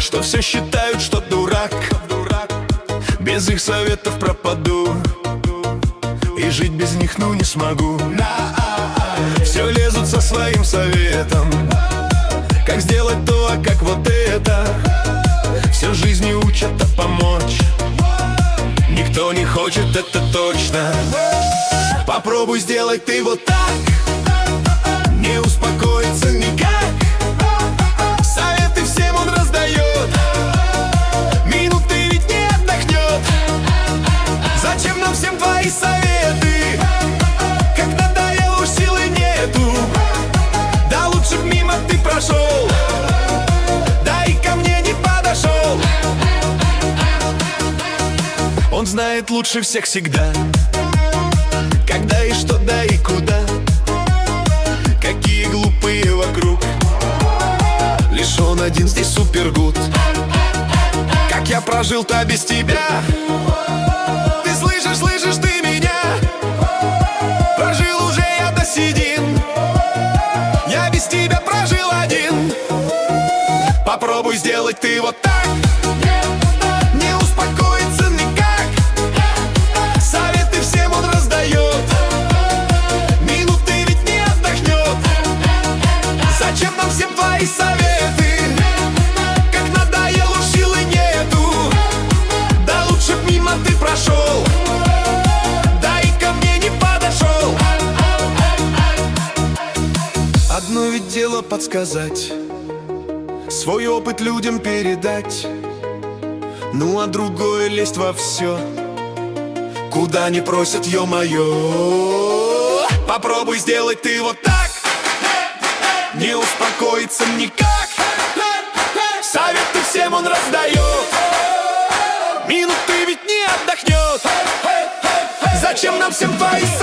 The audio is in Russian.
что все считают, что дурак. Без их советов пропаду, и жить без них, ну, не смогу. Все лезут со своим советом, как сделать то, а как вот это. Все жизни учат, а помочь никто не хочет, это точно. Попробуй сделать ты вот так, не успокоится никак. Советы всем он раздает, минуты ведь не отдохнет. Зачем нам всем твои советы, как надоело, уж силы нету. Да лучше б мимо ты прошел, да и ко мне не подошел. Он знает лучше всех всегда, когда и что, да и куда. Какие глупые вокруг, лишь он один здесь супергуд. Как я прожил-то без тебя, ты слышишь, слышишь ты меня? Прожил уже я до седин, я без тебя прожил один. Попробуй сделать ты вот так, не успокоится никак. Советы всем он раздает, минуты ведь не отдохнет. Зачем нам всем твои советы, как надоело, уж силы нету. Да лучше б мимо ты прошел, да и ко мне не подошел. Одно ведь дело подсказать, свой опыт людям передать, ну а другое лезть во все, куда не просят, ё-моё. Попробуй сделать ты вот так, не успокоится никак. Советы всем он раздает, минуты ведь не отдохнет. Зачем нам всем твои